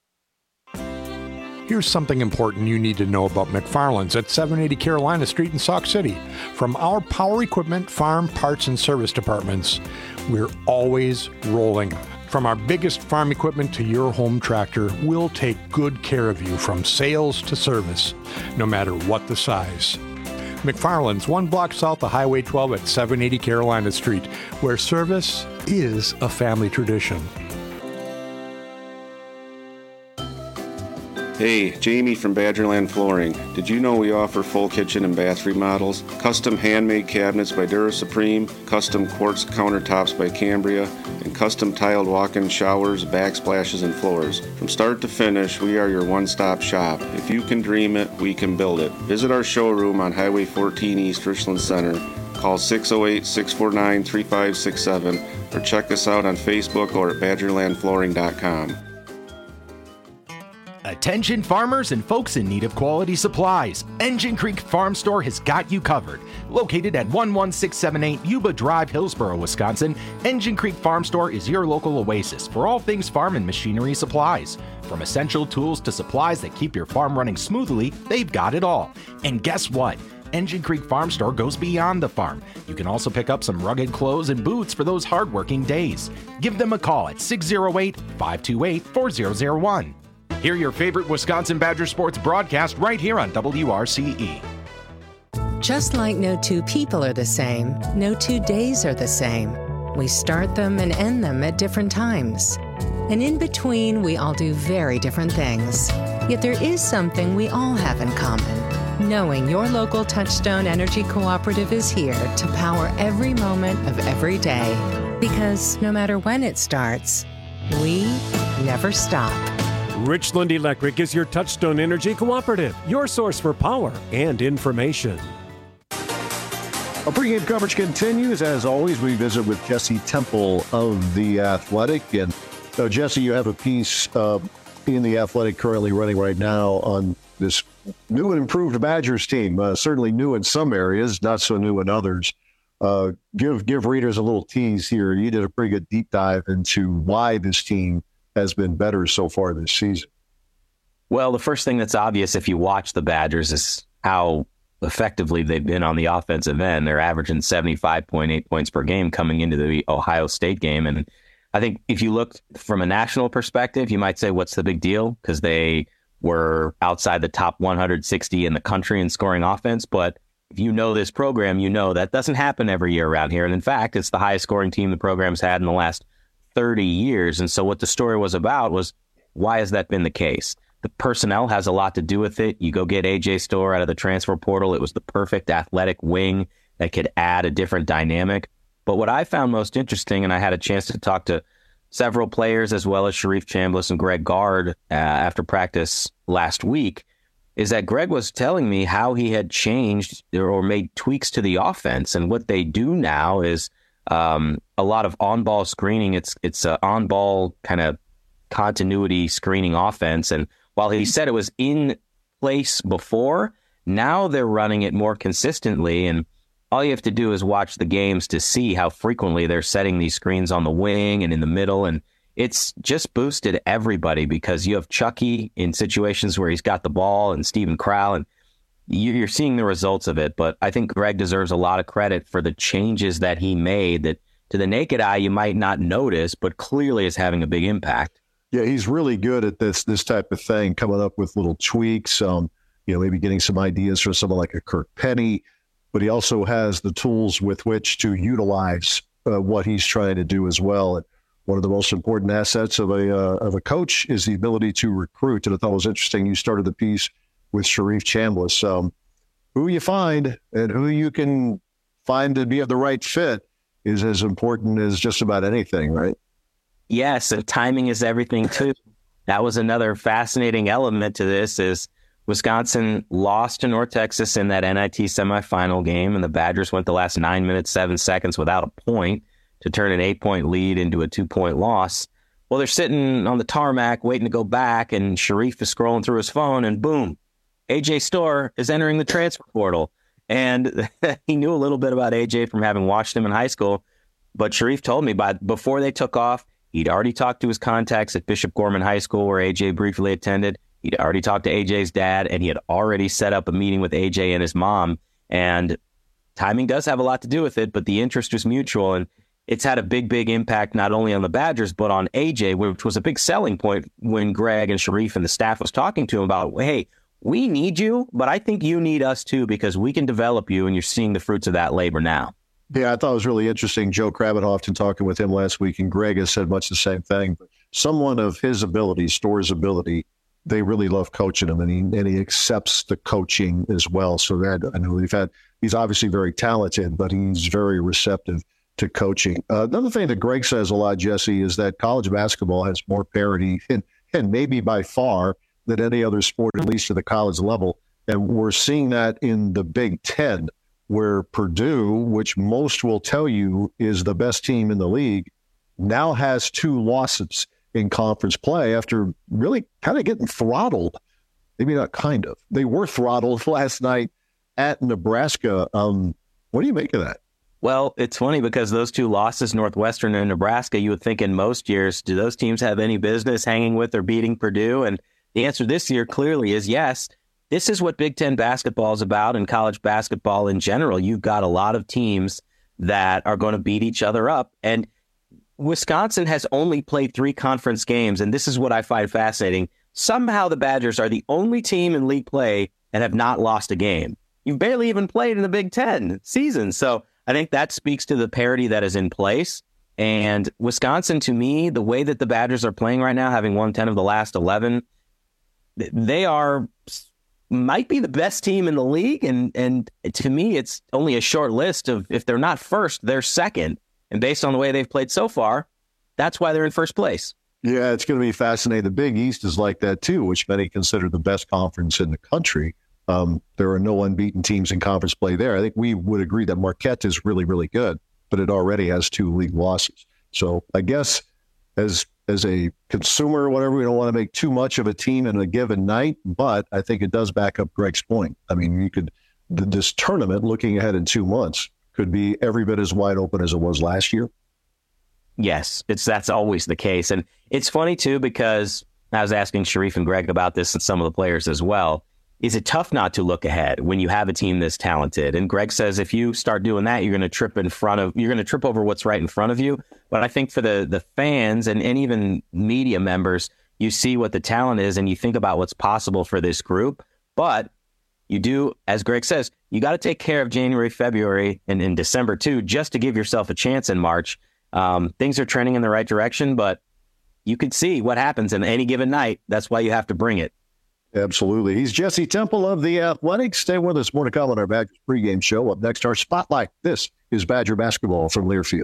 Here's something important you need to know about McFarland's at seven eighty Carolina Street in Sauk City. From our power equipment, farm, parts, and service departments, we're always rolling. From our biggest farm equipment to your home tractor, we'll take good care of you from sales to service, no matter what the size. McFarland's, one block south of Highway twelve at seven eighty Carolina Street, where service is a family tradition. Hey, Jamie from Badgerland Flooring. Did you know we offer full kitchen and bath remodels, custom handmade cabinets by Dura Supreme, custom quartz countertops by Cambria, and custom tiled walk-in showers, backsplashes, and floors? From start to finish, we are your one-stop shop. If you can dream it, we can build it. Visit our showroom on Highway fourteen East Richland Center. Call six oh eight, six four nine, three five six seven or check us out on Facebook or at badgerland flooring dot com. Attention farmers and folks in need of quality supplies. Engine Creek Farm Store has got you covered. Located at one one six seven eight Yuba Drive, Hillsboro, Wisconsin, Engine Creek Farm Store is your local oasis for all things farm and machinery supplies. From essential tools to supplies that keep your farm running smoothly, they've got it all. And guess what? Engine Creek Farm Store goes beyond the farm. You can also pick up some rugged clothes and boots for those hardworking days. Give them a call at six oh eight, five two eight, four oh oh one. Hear your favorite Wisconsin Badger sports broadcast right here on W R C E. Just like no two people are the same, no two days are the same. We start them and end them at different times. And in between, we all do very different things. Yet there is something we all have in common. Knowing your local Touchstone Energy Cooperative is here to power every moment of every day. Because no matter when it starts, we never stop. Richland Electric is your Touchstone Energy Cooperative, your source for power and information. Our pregame coverage continues. As always, we visit with Jesse Temple of The Athletic. And uh, Jesse, you have a piece uh, in The Athletic currently running right now on this new and improved Badgers team. Uh, certainly new in some areas, not so new in others. Uh, give give readers a little tease here. You did a pretty good deep dive into why this team has been better so far this season. Well, the first thing that's obvious if you watch the Badgers is how effectively they've been on the offensive end. They're averaging seventy-five point eight points per game coming into the Ohio State game. And I think if you look from a national perspective, you might say, what's the big deal? Because they were outside the top one hundred sixty in the country in scoring offense. But if you know this program, you know that doesn't happen every year around here. And in fact, it's the highest scoring team the program's had in the last thirty years. And so what the story was about was, why has that been the case? The personnel has a lot to do with it. You go get A J Storr out of the transfer portal. It was the perfect athletic wing that could add a different dynamic. But what I found most interesting, and I had a chance to talk to several players as well as Sharif Chambliss and Greg Gard uh, after practice last week, is that Greg was telling me how he had changed or made tweaks to the offense. And what they do now is um, a lot of on-ball screening. It's it's an on-ball kind of continuity screening offense. And while he said it was in place before, now they're running it more consistently. And all you have to do is watch the games to see how frequently they're setting these screens on the wing and in the middle. And it's just boosted everybody because you have Chucky in situations where he's got the ball and Steven Crowell, and you're seeing the results of it. But I think Greg deserves a lot of credit for the changes that he made that to the naked eye you might not notice, but clearly is having a big impact. Yeah, he's really good at this this type of thing, coming up with little tweaks, um, you know, maybe getting some ideas from someone like a Kirk Penny, but he also has the tools with which to utilize uh, what he's trying to do as well. And one of the most important assets of a uh, of a coach is the ability to recruit. And I thought it was interesting, you started the piece with Sharif Chambliss. Um, who you find and who you can find to be of the right fit is as important as just about anything, right? Yes, and timing is everything too. That was another fascinating element to this is Wisconsin lost to North Texas in that N I T semifinal game, and the Badgers went the last nine minutes, seven seconds without a point to turn an eight-point lead into a two-point loss. Well, they're sitting on the tarmac waiting to go back, and Sharif is scrolling through his phone, and boom, A J Storr is entering the transfer portal. And he knew a little bit about A J from having watched him in high school, but Sharif told me by before they took off, he'd already talked to his contacts at Bishop Gorman High School, where A J briefly attended. He'd already talked to A J's dad, and he had already set up a meeting with A J and his mom. And timing does have a lot to do with it, but the interest was mutual. And it's had a big, big impact not only on the Badgers, but on A J, which was a big selling point when Greg and Sharif and the staff was talking to him about, hey, we need you, but I think you need us too, because we can develop you, and you're seeing the fruits of that labor now. Yeah, I thought it was really interesting. Joe Krabenhoft, talking with him last week, and Greg has said much the same thing. Someone of his ability, Storr's ability, they really love coaching him, and he and he accepts the coaching as well. So that I know we've had, he's obviously very talented, but he's very receptive to coaching. Uh, another thing that Greg says a lot, Jesse, is that college basketball has more parity, and, and maybe by far, than any other sport, at least at the college level. And we're seeing that in the Big Ten, where Purdue, which most will tell you is the best team in the league, now has two losses in conference play after really kind of getting throttled. Maybe not kind of. They were throttled last night at Nebraska. Um, what do you make of that? Well, it's funny because those two losses, Northwestern and Nebraska, you would think in most years, do those teams have any business hanging with or beating Purdue? And the answer this year clearly is yes. this is what Big Ten basketball is about, and college basketball in general. You've got a lot of teams that are going to beat each other up. And Wisconsin has only played three conference games, and this is what I find fascinating. Somehow the Badgers are the only team in league play that have not lost a game. You've barely even played in the Big Ten season. So I think that speaks to the parity that is in place. And Wisconsin, to me, the way that the Badgers are playing right now, having won ten of the last eleven, they are might be the best team in the league. And, and to me, it's only a short list of, if they're not first, they're second. And based on the way they've played so far, that's why they're in first place. Yeah, it's going to be fascinating. The Big East is like that, too, which many consider the best conference in the country. Um, there are no unbeaten teams in conference play there. I think we would agree that Marquette is really, really good, but it already has two league losses. So I guess as as a consumer or whatever, we don't want to make too much of a team in a given night, but I think it does back up Greg's point. I mean, you could this tournament, looking ahead in two months, could be every bit as wide open as it was last year. Yes, it's that's always the case. And it's funny, too, because I was asking Sharif and Greg about this and some of the players as well. Is it tough not to look ahead when you have a team this talented? And Greg says if you start doing that, you're going to trip in front of you're going to trip over what's right in front of you. But I think for the the fans and, and even media members, you see what the talent is and you think about what's possible for this group. But you do, as Greg says, you got to take care of January, February, and in December, too, just to give yourself a chance in March. Um, things are trending in the right direction, but you could see what happens in any given night. That's why you have to bring it. Absolutely. He's Jesse Temple of The Athletic. Stay with us. More to come on our Badgers pregame show. Up next, our Spotlight. This is Badger basketball from Learfield.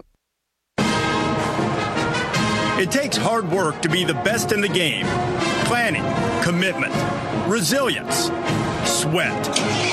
It takes hard work to be the best in the game. Planning, commitment, resilience, sweat.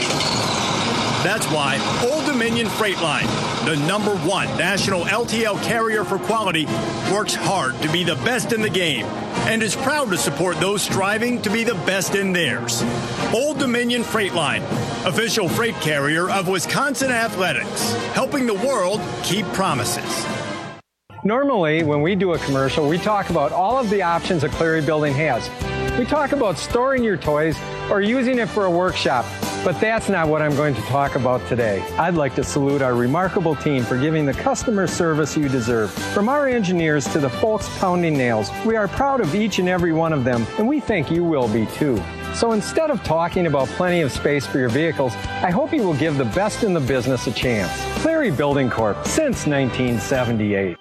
That's why Old Dominion Freight Line, the number one national L T L carrier for quality, works hard to be the best in the game and is proud to support those striving to be the best in theirs. Old Dominion Freight Line, official freight carrier of Wisconsin Athletics, helping the world keep promises. Normally, when we do a commercial, we talk about all of the options a Cleary building has. We talk about storing your toys or using it for a workshop, but that's not what I'm going to talk about today. I'd like to salute our remarkable team for giving the customer service you deserve. From our engineers to the folks pounding nails, we are proud of each and every one of them, and we think you will be too. So instead of talking about plenty of space for your vehicles, I hope you will give the best in the business a chance. Cleary Building Corp, since nineteen seventy-eight.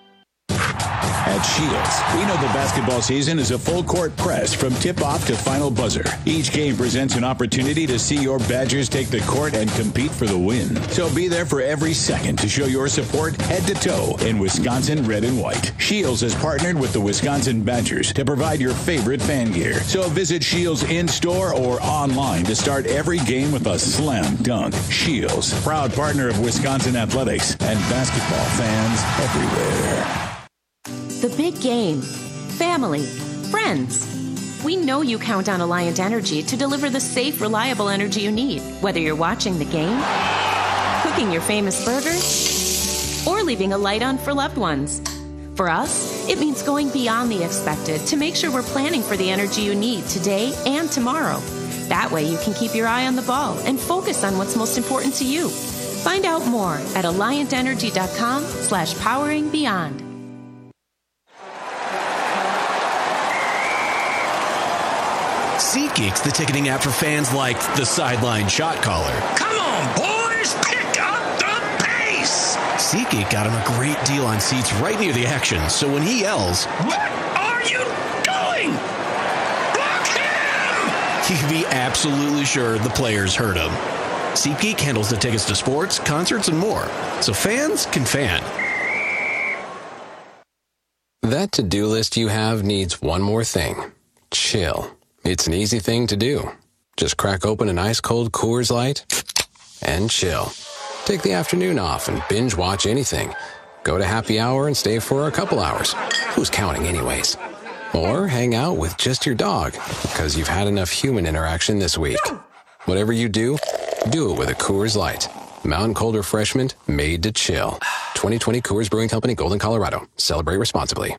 At Shields, we know the basketball season is a full court press from tip-off to final buzzer. Each game presents an opportunity to see your Badgers take the court and compete for the win. So be there for every second to show your support head to toe in Wisconsin red and white. Shields has partnered with the Wisconsin Badgers to provide your favorite fan gear. So visit Shields in-store or online to start every game with a slam dunk. Shields, proud partner of Wisconsin Athletics and basketball fans everywhere. The big game, family, friends. We know you count on Alliant Energy to deliver the safe, reliable energy you need, whether you're watching the game, cooking your famous burgers, or leaving a light on for loved ones. For us, it means going beyond the expected to make sure we're planning for the energy you need today and tomorrow. That way you can keep your eye on the ball and focus on what's most important to you. Find out more at alliantenergy.com slash powering beyond. SeatGeek's the ticketing app for fans like the sideline shot caller. Come on, boys, pick up the pace! SeatGeek got him a great deal on seats right near the action, so when he yells, "What are you doing? Block him!" he can be absolutely sure the players heard him. SeatGeek handles the tickets to sports, concerts, and more, so fans can fan. That to-do list you have needs one more thing. Chill. It's an easy thing to do. Just crack open an ice-cold Coors Light and chill. Take the afternoon off and binge watch anything. Go to happy hour and stay for a couple hours. Who's counting anyways? Or hang out with just your dog because you've had enough human interaction this week. Whatever you do, do it with a Coors Light. Mountain cold refreshment made to chill. twenty twenty Coors Brewing Company, Golden, Colorado. Celebrate responsibly.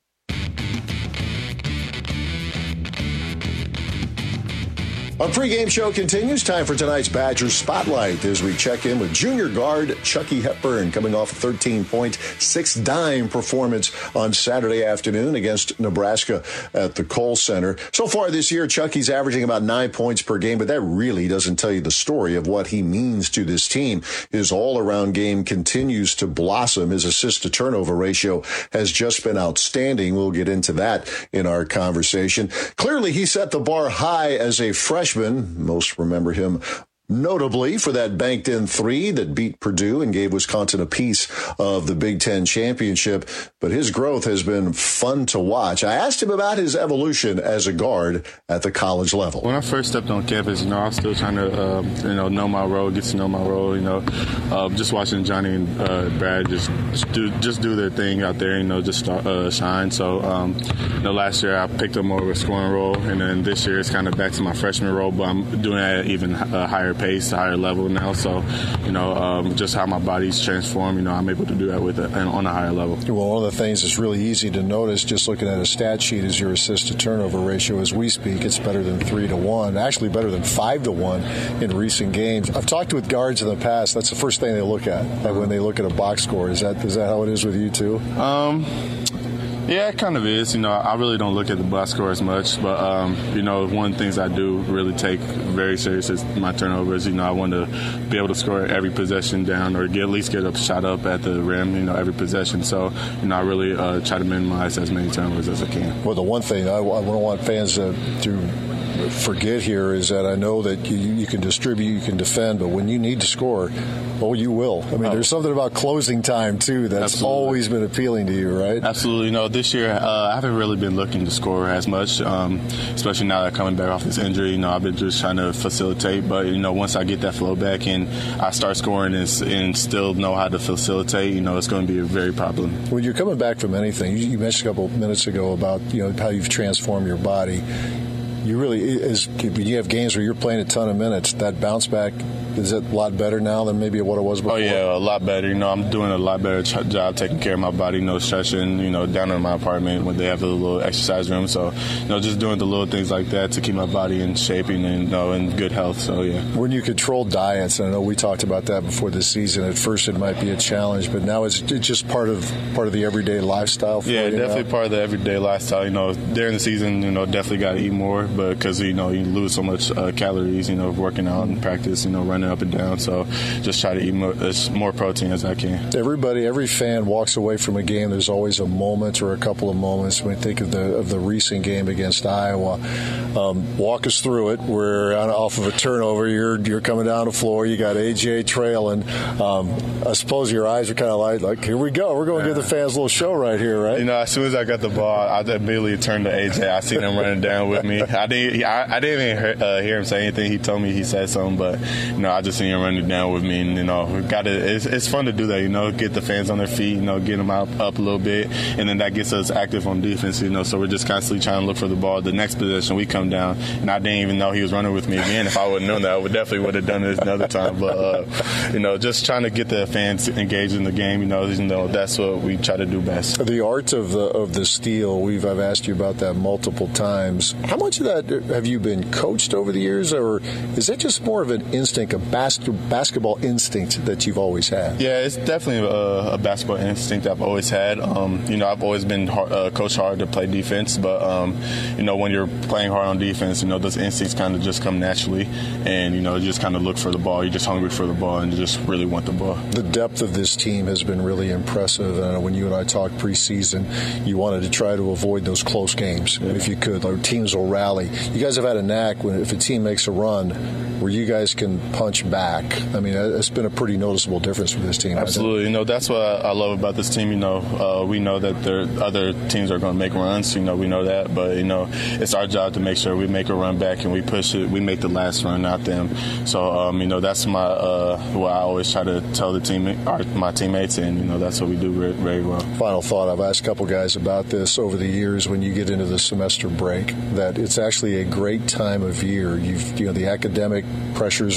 Our pregame show continues. Time for tonight's Badgers Spotlight as we check in with junior guard Chucky Hepburn, coming off a thirteen point six dime performance on Saturday afternoon against Nebraska at the Kohl Center. So far this year, Chucky's averaging about nine points per game, but that really doesn't tell you the story of what he means to this team. His all-around game continues to blossom. His assist-to-turnover ratio has just been outstanding. We'll get into that in our conversation. Clearly, he set the bar high as a freshman. Most remember him notably for that banked-in three that beat Purdue and gave Wisconsin a piece of the Big Ten championship. But his growth has been fun to watch. I asked him about his evolution as a guard at the college level. When I first stepped on campus, you know, I was still trying to, um, you know, know my role, get to know my role. You know, uh, just watching Johnny and uh, Brad just, just do just do their thing out there. You know, just start, uh, shine. So, um, you know, last year I picked up more of a scoring role, and then this year it's kind of back to my freshman role, but I'm doing it at even a higher pace, a higher level now. So, you know, um, just how my body's transformed, you know, I'm able to do that with it and on a higher level. Well, one of the things that's really easy to notice just looking at a stat sheet is your assist to turnover ratio. As we speak, it's better than three to one, actually better than five to one in recent games. I've talked with guards in the past. That's the first thing they look at like when they look at a box score. Is that is that how it is with you too? Um. Yeah, it kind of is. You know, I really don't look at the box score as much, but, um, you know, one of the things I do really take very serious is my turnovers. You know, I want to be able to score every possession down or get, at least get a shot up at the rim, you know, every possession. So, you know, I really uh, try to minimize as many turnovers as I can. Well, the one thing I, I want fans to, to forget here is that I know that you, you can distribute, you can defend, but when you need to score, oh, you will. I mean, oh. there's something about closing time, too, that's Absolutely. always been appealing to you, right? Absolutely. You know, this year, uh, I haven't really been looking to score as much, um, especially now that I'm coming back off this injury. You know, I've been just trying to facilitate, but, you know, once I get that flow back and I start scoring and, and still know how to facilitate, you know, it's going to be a very problem. When you're coming back from anything, you, you mentioned a couple of minutes ago about, you know, how you've transformed your body. You really, is, you have games where you're playing a ton of minutes. That bounce back, is it a lot better now than maybe what it was before? Oh, yeah, a lot better. You know, I'm doing a lot better ch- job taking care of my body, no stretching, you know, down in my apartment when they have a little exercise room. So, you know, just doing the little things like that to keep my body in shape and, you know, in good health. So, yeah. When you control diets, and I know we talked about that before the season, at first it might be a challenge, but now it's just part of part of the everyday lifestyle for yeah, you. Yeah, definitely now? Part of the everyday lifestyle. You know, during the season, you know, definitely got to eat more, but because, you know, you lose so much uh, calories, you know, working out and practice, you know, running up and down. So just try to eat more, as more protein as I can. Everybody, every fan walks away from a game. There's always a moment or a couple of moments. When we think of the of the recent game against Iowa, um, walk us through it. We're on, off of a turnover. You're you're coming down the floor. You got A J trailing. Um, I suppose your eyes are kind of like, like, here we go. We're going to yeah. give the fans a little show right here, right? You know, as soon as I got the ball, I immediately turned to A J. I seen him running down with me. I didn't. I, I didn't even hear, uh, hear him say anything. He told me he said something, but you know, I just seen him running down with me, and you know, we got to. It's, it's fun to do that. You know, get the fans on their feet. You know, get them out up a little bit, and then that gets us active on defense. You know, so we're just constantly trying to look for the ball. The next possession, we come down, and I didn't even know he was running with me again. If I would have known that, I would definitely would have done this another time. But uh, you know, just trying to get the fans engaged in the game. You know, you know, that's what we try to do best. The art of the of the steal. We've I've asked you about that multiple times. How much of that have you been coached over the years, or is that just more of an instinct, a bas- basketball instinct that you've always had? Yeah, it's definitely a, a basketball instinct I've always had. Um, you know, I've always been hard, uh, coached hard to play defense, but um, you know, when you're playing hard on defense, you know, those instincts kind of just come naturally, and you know, you just kind of look for the ball. You're just hungry for the ball, and you just really want the ball. The depth of this team has been really impressive. And I know when you and I talked preseason, you wanted to try to avoid those close games, yeah. if you could. Like, teams will rally. You guys have had a knack when if a team makes a run where you guys can punch back. I mean, it's been a pretty noticeable difference for this team. Absolutely. You know, that's what I love about this team. You know, uh, we know that there other teams are going to make runs. You know, we know that. But, you know, it's our job to make sure we make a run back and we push it. We make the last run, not them. So, um, you know, that's my uh, what I always try to tell the team, our, my teammates, and, you know, that's what we do very, very well. Final thought. I've asked a couple guys about this over the years when you get into the semester break, that it's actually a great time of year. You've, you know, the academic pressures are off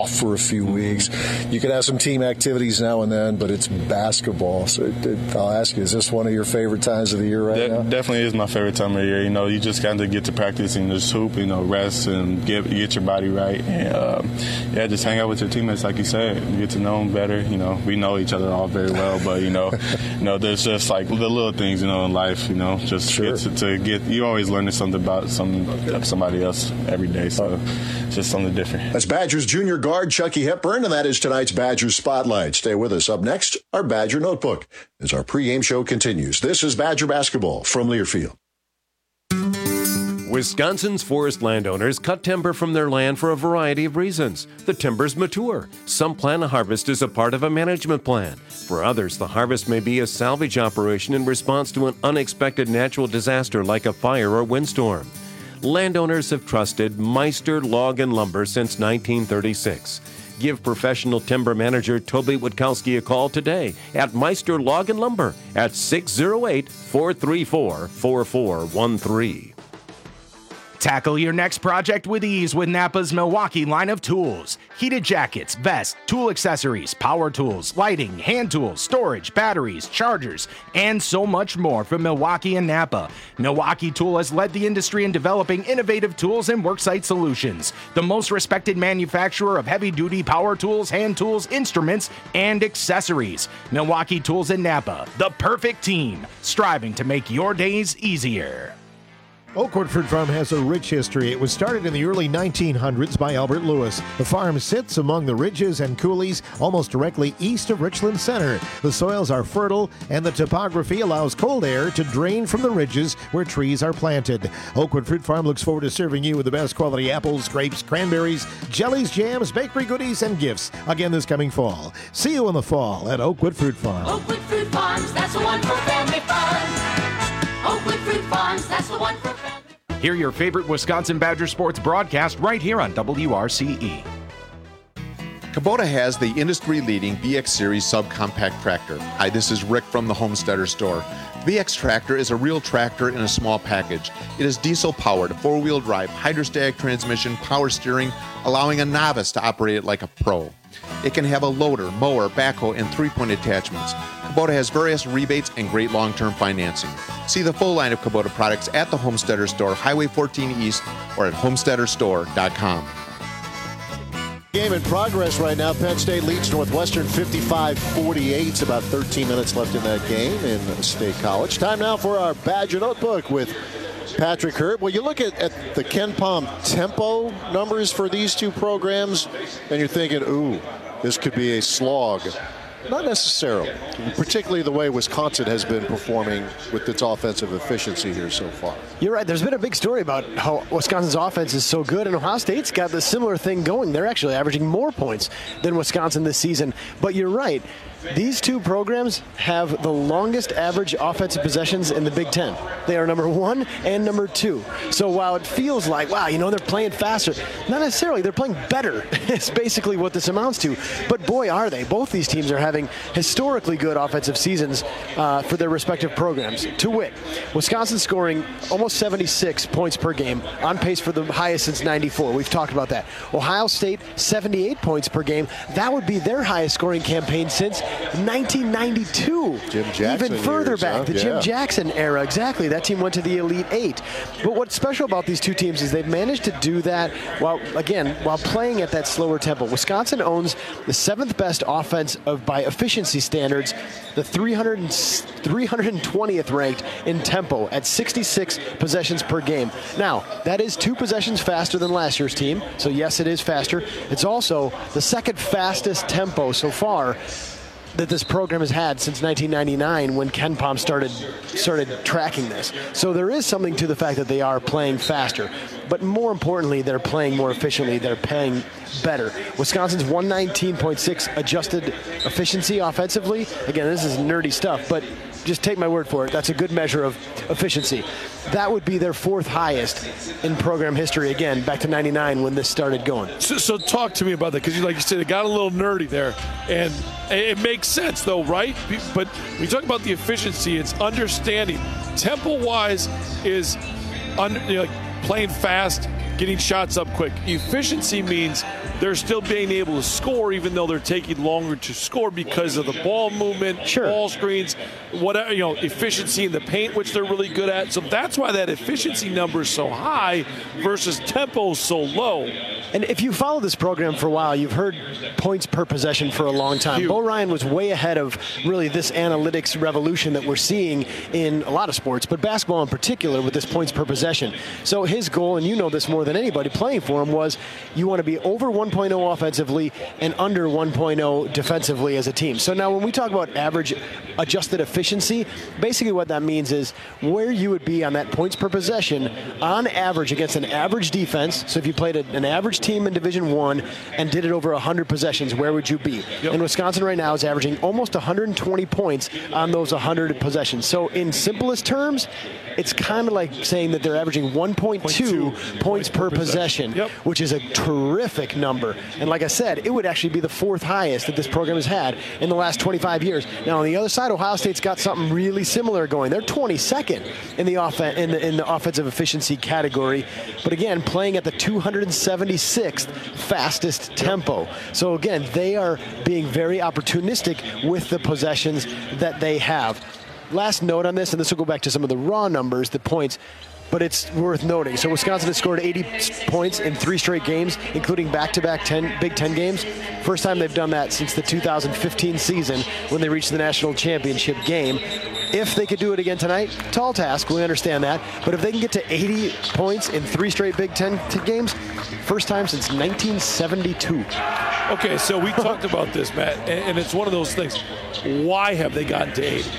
off for a few weeks. You could have some team activities now and then, but it's basketball. So it, it, I'll ask you, is this one of your favorite times of the year right De- now? Definitely is my favorite time of the year. You know, you just kind of get to practice and just hoop, you know, rest and get get your body right. And, um, yeah, just hang out with your teammates, like you said. You get to know them better. You know, we know each other all very well, but, you know, you know, there's just like the little things, you know, in life, you know, just sure. get to, to get, you always learning something about some somebody else every day. So it's just something different. That's Badgers junior guard Chucky Hepburn, and that is tonight's Badgers Spotlight. Stay with us. Up next, our Badger Notebook as our pregame show continues. This is Badger Basketball from Learfield. Wisconsin's forest landowners cut timber from their land for a variety of reasons. The timbers mature. Some plan a harvest as a part of a management plan. For others, the harvest may be a salvage operation in response to an unexpected natural disaster like a fire or windstorm. Landowners have trusted Meister Log and Lumber since nineteen thirty-six. Give professional timber manager Toby Witkowski a call today at Meister Log and Lumber at six oh eight, four three four, four four one three. Tackle your next project with ease with Napa's Milwaukee line of tools. Heated jackets, vests, tool accessories, power tools, lighting, hand tools, storage, batteries, chargers, and so much more from Milwaukee and Napa. Milwaukee Tool has led the industry in developing innovative tools and worksite solutions. The most respected manufacturer of heavy-duty power tools, hand tools, instruments, and accessories. Milwaukee Tools and Napa, the perfect team, striving to make your days easier. Oakwood Fruit Farm has a rich history. It was started in the early nineteen hundreds by Albert Lewis. The farm sits among the ridges and coulees almost directly east of Richland Center. The soils are fertile, and the topography allows cold air to drain from the ridges where trees are planted. Oakwood Fruit Farm looks forward to serving you with the best quality apples, grapes, cranberries, jellies, jams, bakery goodies, and gifts again this coming fall. See you in the fall at Oakwood Fruit Farm. Oakwood Fruit Farms, that's the one for family fun. Oakwood Fruit Farms, that's the one for family. Hear your favorite Wisconsin Badger sports broadcast right here on W R C E. Kubota has the industry-leading V X Series subcompact tractor. Hi, this is Rick from the Homesteader Store. The V X tractor is a real tractor in a small package. It is diesel-powered, four-wheel drive, hydrostatic transmission, power steering, allowing a novice to operate it like a pro. It can have a loader, mower, backhoe, and three-point attachments. Kubota has various rebates and great long-term financing. See the full line of Kubota products at the Homesteader Store, Highway fourteen East, or at homesteader store dot com. Game in progress right now. Penn State leads Northwestern fifty-five forty-eight. It's about thirteen minutes left in that game in State College. Time now for our Badger Notebook with Patrick Herb. Well, you look at, at the Ken Pom tempo numbers for these two programs, and you're thinking, ooh, this could be a slog. Not necessarily, particularly the way Wisconsin has been performing with its offensive efficiency here so far. You're right. There's been a big story about how Wisconsin's offense is so good, and Ohio State's got the similar thing going. They're actually averaging more points than Wisconsin this season. But you're right. These two programs have the longest average offensive possessions in the Big Ten. They are number one and number two. So while it feels like, wow, you know, they're playing faster, not necessarily. They're playing better. It's basically what this amounts to. But boy, are they. Both these teams are having historically good offensive seasons uh, for their respective programs. To wit, Wisconsin scoring almost seventy-six points per game, on pace for the highest since ninety-four. We've talked about that. Ohio State, seventy-eight points per game. That would be their highest scoring campaign since nineteen ninety-two. Jim Jackson Even further years, back, huh? the Yeah. Jim Jackson era. Exactly. That team went to the Elite Eight. But what's special about these two teams is they've managed to do that while, again, while playing at that slower tempo. Wisconsin owns the seventh best offense of by efficiency standards, the three hundred, three hundred twentieth ranked in tempo at sixty-six possessions per game. Now, that is two possessions faster than last year's team. So yes, it is faster. It's also the second fastest tempo so far that this program has had since nineteen ninety-nine when Ken Pom started started tracking this. So there is something to the fact that they are playing faster. But more importantly, they're playing more efficiently. They're playing better. Wisconsin's one nineteen point six adjusted efficiency offensively. Again, this is nerdy stuff, but just take my word for it. That's a good measure of efficiency. That would be their fourth highest in program history, again, back to ninety-nine when this started going. So, so talk to me about that, because you, like you said, it got a little nerdy there. And it makes sense, though, right? But when you talk about the efficiency, it's understanding. Tempo-wise is un, you know, like playing fast, getting shots up quick. Efficiency means they're still being able to score even though they're taking longer to score because of the ball movement, sure. ball screens, whatever, you know, efficiency in the paint, which they're really good at. So that's why that efficiency number is so high versus tempo so low. And if you follow this program for a while, you've heard points per possession for a long time. Huge. Bo Ryan was way ahead of really this analytics revolution that we're seeing in a lot of sports, but basketball in particular with this points per possession. So his goal, and you know this more than anybody playing for him, was you want to be over one point oh offensively and under one point oh defensively as a team. So now when we talk about average adjusted efficiency, basically what that means is where you would be on that points per possession on average against an average defense. So if you played an average team in Division One and did it over one hundred possessions, where would you be? Yep. And Wisconsin right now is averaging almost one hundred twenty points on those one hundred possessions. So in simplest terms, it's kind of like saying that they're averaging one point two points per, per possession, possession yep. which is a terrific number. And like I said, it would actually be the fourth highest that this program has had in the last twenty-five years. Now on the other side, Ohio State's got something really similar going. They're twenty-second in the off- in the, in the offensive efficiency category, but again, playing at the two hundred seventy-sixth fastest tempo. So again, they are being very opportunistic with the possessions that they have. Last note on this, and this will go back to some of the raw numbers, the points, but it's worth noting. So Wisconsin has scored eighty points in three straight games, including back-to-back ten, Big Ten games. First time they've done that since the two thousand fifteen season when they reached the national championship game. If they could do it again tonight, tall task, we understand that. But if they can get to eighty points in three straight Big Ten games, first time since nineteen seventy-two. Okay, so we talked about this, Matt, and it's one of those things. Why have they gotten to eighty?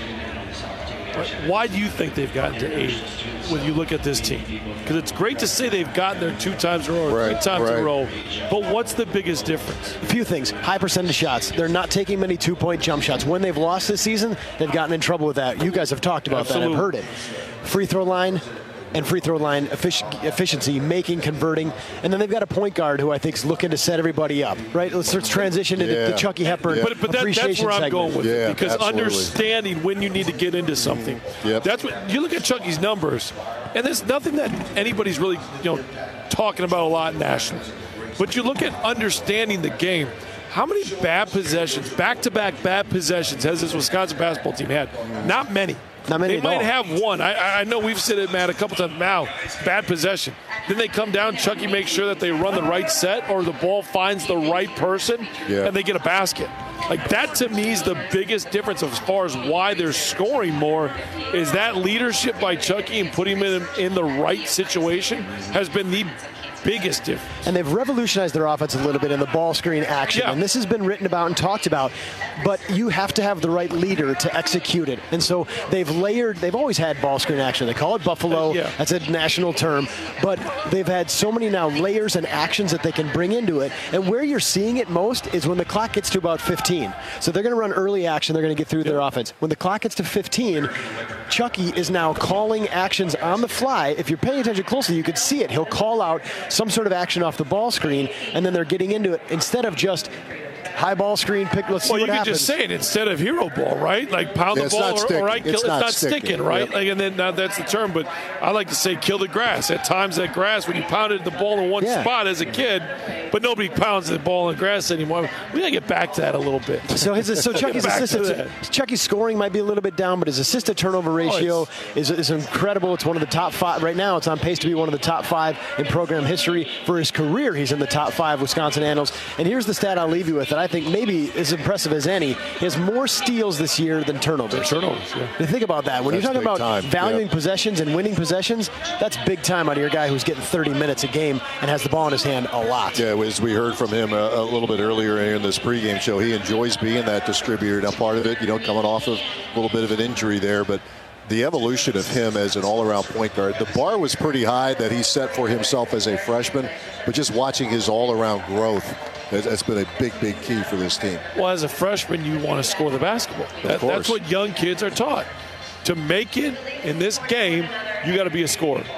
Why do you think they've gotten to eighty when you look at this team? Because it's great to say they've gotten there two times in a row, or right, three times right. in a row, but what's the biggest difference? A few things. High percentage shots. They're not taking many two-point jump shots. When they've lost this season, they've gotten in trouble with that. You guys have talked about Absolutely. that. I've heard it. Free throw line and free throw line effic- efficiency, making, converting. And then they've got a point guard who I think is looking to set everybody up, right? Let's, let's transition into yeah. the Chucky Hepburn yeah. But, but that, that's where I'm segment. going with yeah, it, because absolutely. understanding when you need to get into something. Yep. That's what you look at Chucky's numbers, and there's nothing that anybody's really, you know, talking about a lot nationally. But you look at understanding the game. How many bad possessions, back-to-back bad possessions has this Wisconsin basketball team had? Not many. Not many they might all. have one. I, I know we've said it, Matt, a couple times now. Bad possession. Then they come down, Chucky makes sure that they run the right set or the ball finds the right person, yeah. and they get a basket. Like, that to me is the biggest difference as far as why they're scoring more, is that leadership by Chucky and putting him in, in the right situation has been the biggest difference. And they've revolutionized their offense a little bit in the ball screen action. Yeah. And this has been written about and talked about, but you have to have the right leader to execute it. And so they've layered, they've always had ball screen action. They call it Buffalo. Yeah. That's a national term. But they've had so many now layers and actions that they can bring into it. And where you're seeing it most is when the clock gets to about fifteen. So they're going to run early action. They're going to get through yeah. their offense. When the clock gets to fifteen, Chucky is now calling actions on the fly. If you're paying attention closely, you could see it. He'll call out some sort of action off the ball screen, and then they're getting into it instead of just high ball screen, pick, let's see well, what you happens. could just say it instead of hero ball, right? Like pound yeah, the ball or, or right, it's, it's not, not sticking, sticking right? Yep. Like, and then now that's the term, but I like to say kill the grass. At times that grass, when you pounded the ball in one yeah. spot as a kid, but nobody pounds the ball in the grass anymore. We gotta get back to that a little bit. So his so Chucky's assistant, Chucky's scoring might be a little bit down, but his assist to turnover ratio oh, is, is incredible. It's one of the top five right now. It's on pace to be one of the top five in program history. For his career, he's in the top five Wisconsin annals. And here's the stat I'll leave you with that I think maybe as impressive as any. He has more steals this year than turnovers. Turnovers, yeah. You think about that. When that's you're talking about time. valuing yep. possessions and winning possessions, that's big time out of your guy who's getting thirty minutes a game and has the ball in his hand a lot. Yeah, as we heard from him a, a little bit earlier in this pregame show, he enjoys being that distributor. Now, part of it, you know, coming off of a little bit of an injury there, but the evolution of him as an all-around point guard, the bar was pretty high that he set for himself as a freshman, but just watching his all-around growth, that's been a big, big key for this team. Well, as a freshman, you want to score the basketball. That, that's what young kids are taught. To make it in this game, you got to be a scorer.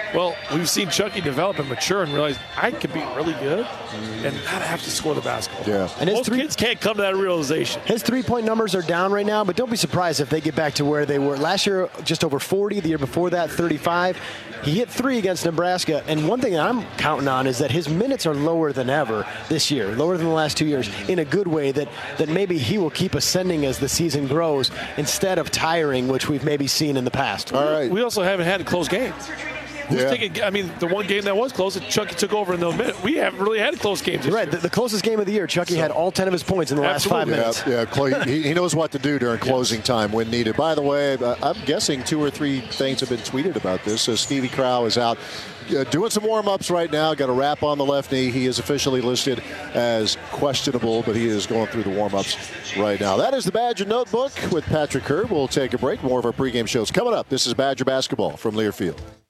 Well, we've seen Chucky develop and mature and realize I could be really good and not have to score the basketball. Yeah. And most three, kids can't come to that realization. His three-point numbers are down right now, but don't be surprised if they get back to where they were. Last year, just over forty. The year before that, thirty-five. He hit three against Nebraska, and one thing that I'm counting on is that his minutes are lower than ever this year, lower than the last two years, in a good way, that, that maybe he will keep ascending as the season grows instead of tiring, which we've maybe seen in the past. All right. We also haven't had a close game. Who's Yeah. taking, I mean, the one game that was close, Chucky took over in those minutes. We haven't really had close games this Right, year. the, the closest game of the year, Chucky So- had all ten of his points in the last five minutes. Yeah, yeah Clay, he, he knows what to do during closing time when needed. By the way, uh, I'm guessing two or three things have been tweeted about this. So Stevie Crow is out uh, doing some warm-ups right now. Got a wrap on the left knee. He is officially listed as questionable, but he is going through the warm-ups right now. That is the Badger Notebook with Patrick Kerr. We'll take a break. More of our pregame shows coming up. This is Badger Basketball from Learfield.